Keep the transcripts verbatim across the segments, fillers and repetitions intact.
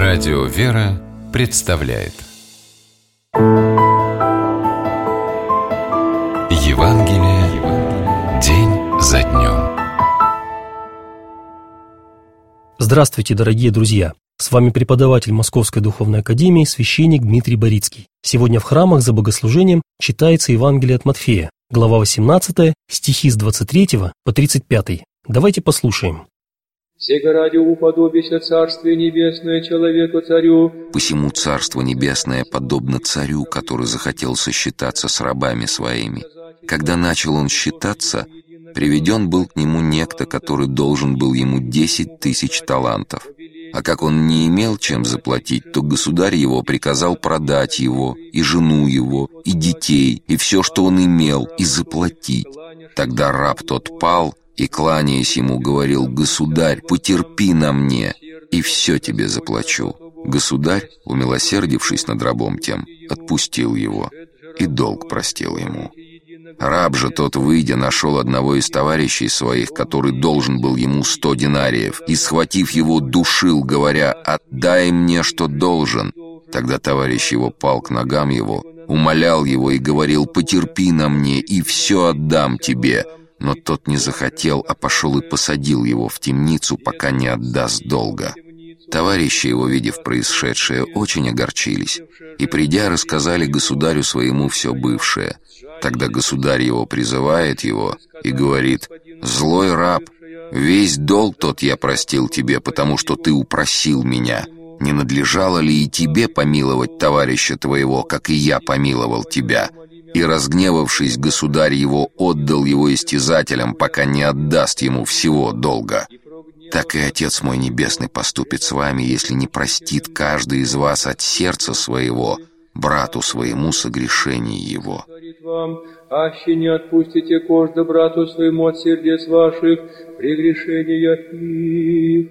Радио «Вера» представляет Евангелие день за днем. Здравствуйте, дорогие друзья! С вами преподаватель Московской Духовной Академии, священник Дмитрий Борицкий. Сегодня в храмах за богослужением читается Евангелие от Матфея, глава восемнадцатая, стихи с двадцать третьего по тридцать пятый. Давайте послушаем. «Сего ради уподобися Царствие Небесное человеку-царю». «Посему Царство Небесное подобно царю, который захотел сосчитаться с рабами своими. Когда начал он считаться, приведен был к нему некто, который должен был ему десять тысяч талантов. А как он не имел чем заплатить, то государь его приказал продать его, и жену его, и детей, и все, что он имел, и заплатить. Тогда раб тот пал, и, кланяясь ему, говорил: «Государь, потерпи на мне, и все тебе заплачу». Государь, умилосердившись над рабом тем, отпустил его, и долг простил ему. Раб же тот, выйдя, нашел одного из товарищей своих, который должен был ему сто динариев, и, схватив его, душил, говоря: «Отдай мне, что должен». Тогда товарищ его пал к ногам его, умолял его и говорил: «Потерпи на мне, и все отдам тебе». Но тот не захотел, а пошел и посадил его в темницу, пока не отдаст долга. Товарищи его, видев происшедшее, очень огорчились, и, придя, рассказали государю своему все бывшее. Тогда государь его призывает его и говорит: «Злой раб, весь долг тот я простил тебе, потому что ты упросил меня. Не надлежало ли и тебе помиловать товарища твоего, как и я помиловал тебя?» И, разгневавшись, государь его отдал его истязателям, пока не отдаст ему всего долга. Так и Отец мой Небесный поступит с вами, если не простит каждый из вас от сердца своего брату своему согрешение его. Аще не отпустите каждому брату своему от сердец ваших прегрешения их».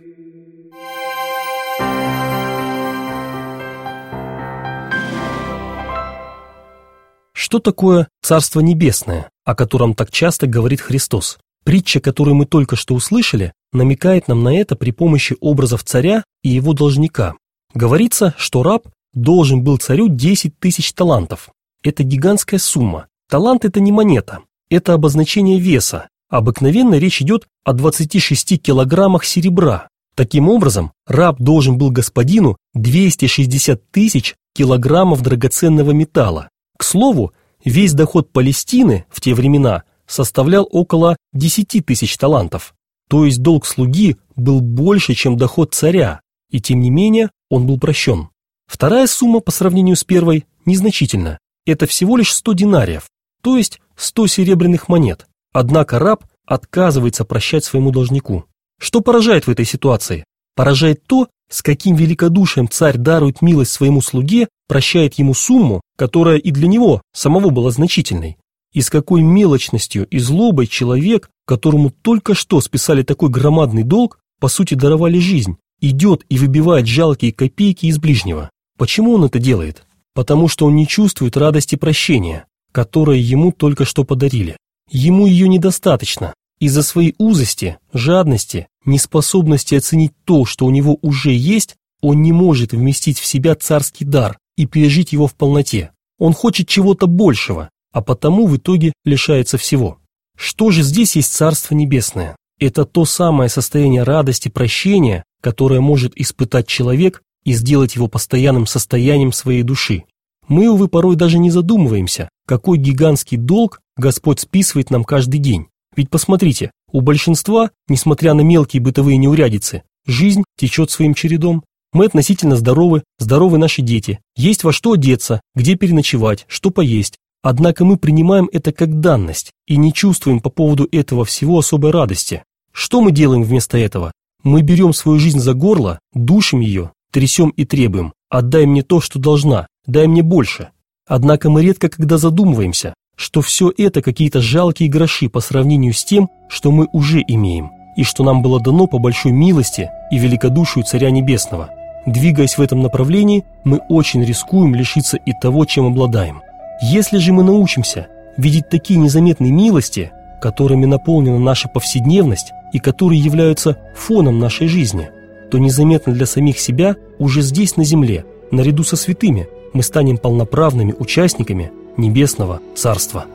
Что такое Царство Небесное, о котором так часто говорит Христос? Притча, которую мы только что услышали, намекает нам на это при помощи образов царя и его должника. Говорится, что раб должен был царю десять тысяч талантов. Это гигантская сумма. Талант – это не монета, это обозначение веса. Обыкновенно речь идет о двадцати шести килограммах серебра. Таким образом, раб должен был господину двести шестьдесят тысяч килограммов драгоценного металла. К слову, весь доход Палестины в те времена составлял около десяти тысяч талантов. То есть долг слуги был больше, чем доход царя, и тем не менее он был прощен. Вторая сумма по сравнению с первой незначительна. Это всего лишь сто динариев, то есть сто серебряных монет. Однако раб отказывается прощать своему должнику. Что поражает в этой ситуации? Поражает то, с каким великодушием царь дарует милость своему слуге, прощает ему сумму, которая и для него самого была значительной. И с какой мелочностью и злобой человек, которому только что списали такой громадный долг, по сути даровали жизнь, идет и выбивает жалкие копейки из ближнего. Почему он это делает? Потому что он не чувствует радости прощения, которое ему только что подарили. Ему ее недостаточно. Из-за своей узости, жадности, неспособности оценить то, что у него уже есть, он не может вместить в себя царский дар и пережить его в полноте. Он хочет чего-то большего, а потому в итоге лишается всего. Что же здесь есть Царство Небесное? Это то самое состояние радости, прощения, которое может испытать человек и сделать его постоянным состоянием своей души. Мы, увы, порой даже не задумываемся, какой гигантский долг Господь списывает нам каждый день. Ведь посмотрите, у большинства, несмотря на мелкие бытовые неурядицы, жизнь течет своим чередом. Мы относительно здоровы, здоровы наши дети, есть во что одеться, где переночевать, что поесть. Однако мы принимаем это как данность и не чувствуем по поводу этого всего особой радости. Что мы делаем вместо этого? Мы берем свою жизнь за горло, душим ее, трясем и требуем: «Отдай мне то, что должна, дай мне больше». Однако мы редко когда задумываемся, что все это какие-то жалкие гроши по сравнению с тем, что мы уже имеем, и что нам было дано по большой милости и великодушию Царя Небесного. Двигаясь в этом направлении, мы очень рискуем лишиться и того, чем обладаем. Если же мы научимся видеть такие незаметные милости, которыми наполнена наша повседневность и которые являются фоном нашей жизни, то то незаметно для самих себя уже здесь, на земле, наряду со святыми, мы станем полноправными участниками Небесного Царства.